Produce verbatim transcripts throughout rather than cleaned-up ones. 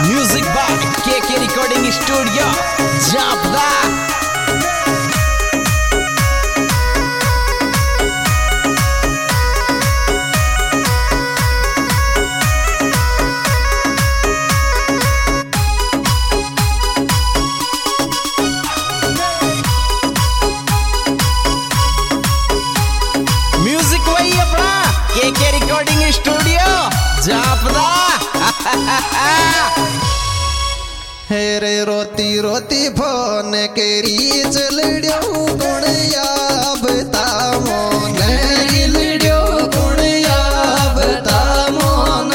Music by के के recording studio जापदा। Music वही अपना के के रिकॉर्डिंग स्टूडियो जापदा। हेरे रोती रोती फोन केरी चलड्यो कोण याबता मोन गिलड्यो कोण याबता मोन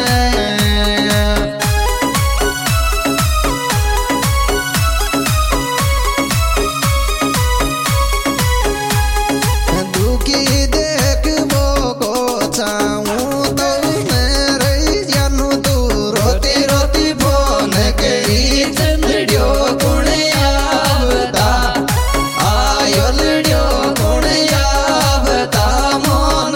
दुखी देख बो को चाहूं तो मेरे जानू तू रोती रोती फोन केरी चलड्यो कोण याबता आयो लड्यो कोण याबता मोन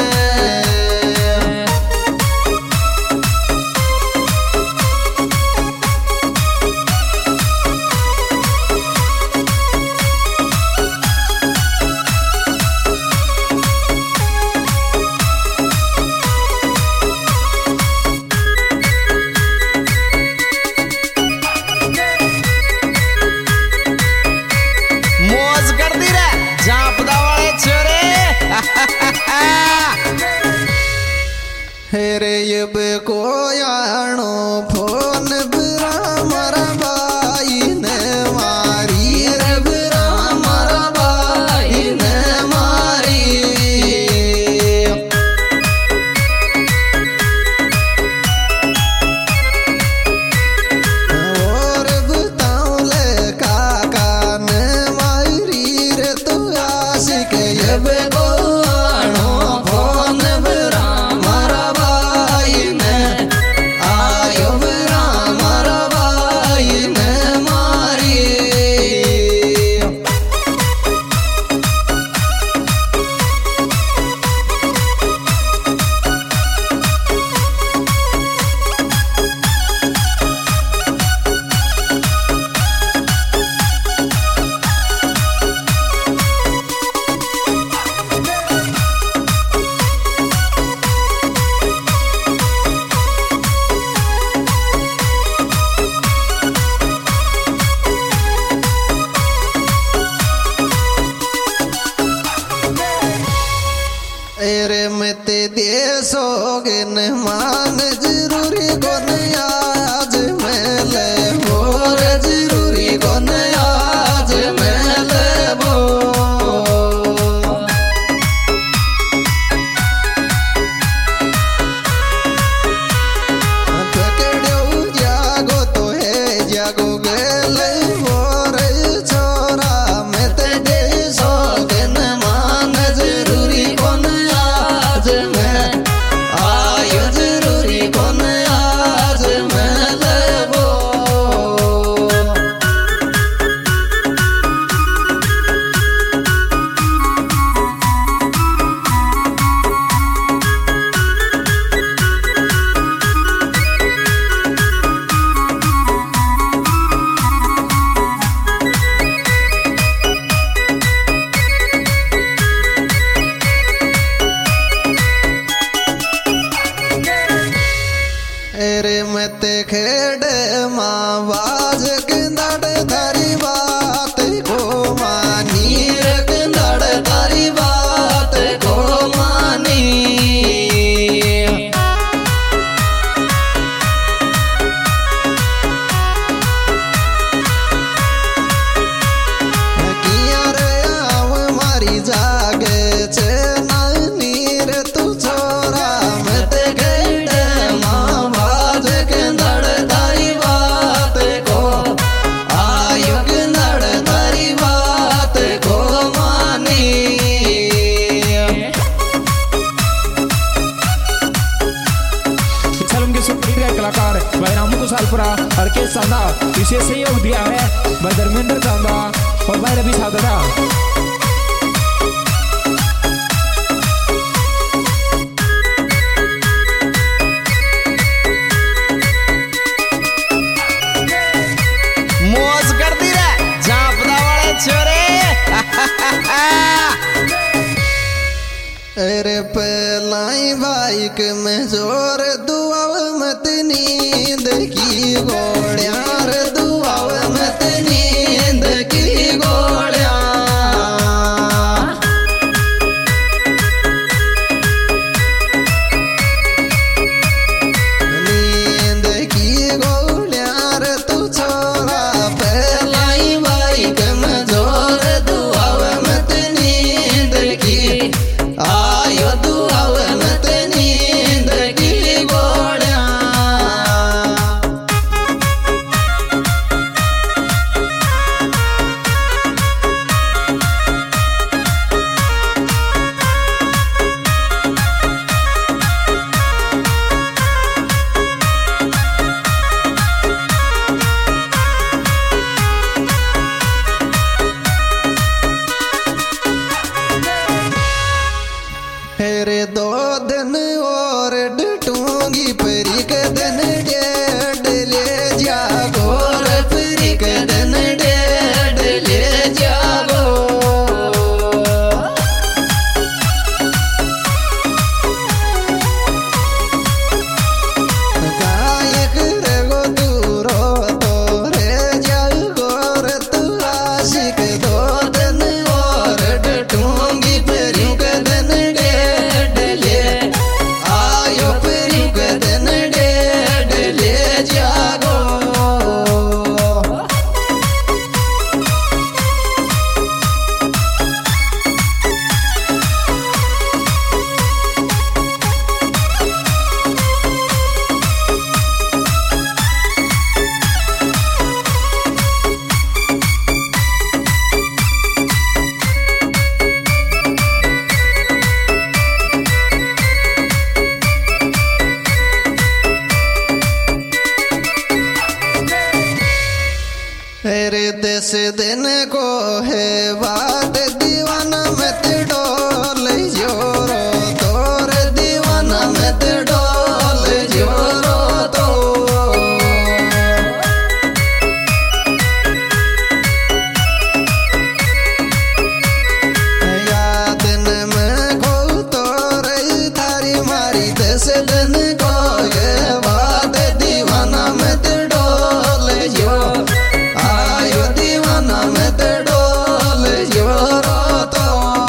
मौज कर दी रे जापदा वाले छोरे। हेरे यब को यानो फोन बिरा मरा बाई ने मारी रे बिरा मरा बाई ने मारी और बताऊं ले काका ने मारी रे तू आशिक यब को यानो फोन बिरा मरा बाई ने आयो बिरा मरा बाई ने मारी एरे मते देसोगे न मान जरूरी कोन आज मेले मोर जरूरी कोन आज मेले बो पकड़ो जागो तो है जागो गेले मोर छोरा मते देसोगे न मान जरूरी कोन आज मैं आयो जरूरी कोन आज मैं लेबो एरे मते खेड़ माँ बाज किंदड़ धारी बात को मानी रे किंदड़ धारी बात को मानी किया रे आव मारी जागे छे नानी रे तू छोरा मते खेड़ माँ बाज किंदड़ धारी बात को आयो किंदड़ धारी बात को मानी फिल्म के सुपरहिट कलाकार भाई रामू कुशालपुरा हर के सांदा विशेष सहयोग दिया है भाई धर्मेंद्र चांदा और भाई रवि सादरा। अरे पलाई बाइक में जोर दुआव मत नींद की गोड़िया रे दुआव मत नींद की गोड़िया नींद की गोड़िया रे तू छोरा पलाई बाइक में जोर दुआव मत नींद की आयो दुआव मत नींद की गोड़िया हेरे दो दिन और डटूंगी परी के दिन डेढ़ ले जागो रे परी के दिन डेढ़ ले जागो गायक रे गो दूरो तो रे जागो रे तू आशिक दो दिन और डटूंगी परी के दिन अरे दस दिन को है बात दीवाना मत डोल जोरो तोर दीवाना मत डोल जोरो तो याद न मैं खो तोर थारी मारी दस दिन को है बात दीवाना मत डोल जो आयो दीवाना मत डोल जोरो तो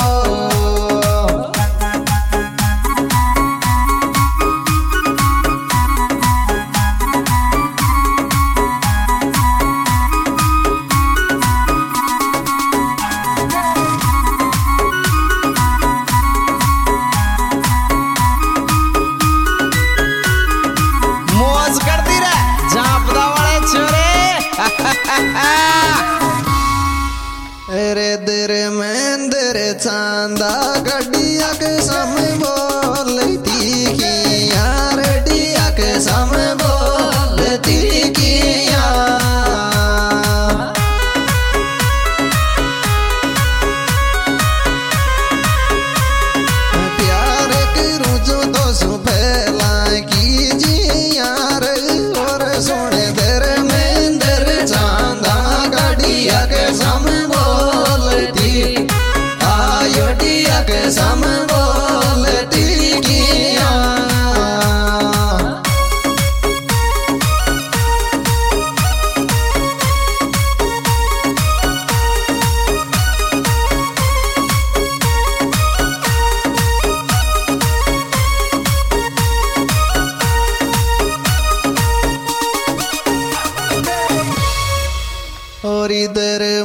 मौज करती रे जापदा वाले छोरे अरे दर मंदिर चांदा गड्डिया के सम बोलती की यार डिया के सम बोलती की प्यार करूं जो तो सु फैला कीजिए यार और सुने दर मंदिर चांदा गड्डिया के सम बोलती आयो डिया के सम बोलती किया और इधर